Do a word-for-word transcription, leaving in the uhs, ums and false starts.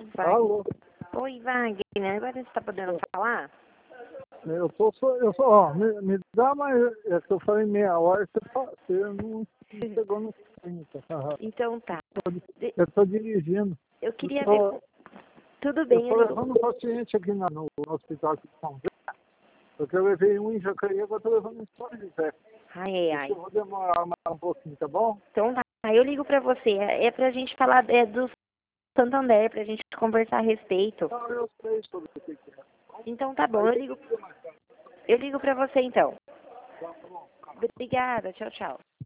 Wagner. Alô? Oi, Wagner. Agora você está podendo falar? Eu tô só, eu só, ó, me, me dá mais, é que eu falei meia hora, você, fa- você não chegou nos trinta. Então tá. De- Eu tô dirigindo. Eu queria Eu ver tô, com... Tudo eu bem, tô eu ligo. levando um paciente aqui na- no, no hospital aqui de São José, porque eu levei um em Jacareí, agora eu tô levando um em São José. Ai, ai, ai. Eu vou demorar mais um pouquinho, tá bom? Então tá. Eu ligo pra você. É é pra gente falar é, do Santander, pra gente conversar a respeito. Não, eu sei sobre o que que é. Então tá bom, eu ligo. Eu ligo pra você então. Tá bom. Obrigada, tchau, tchau.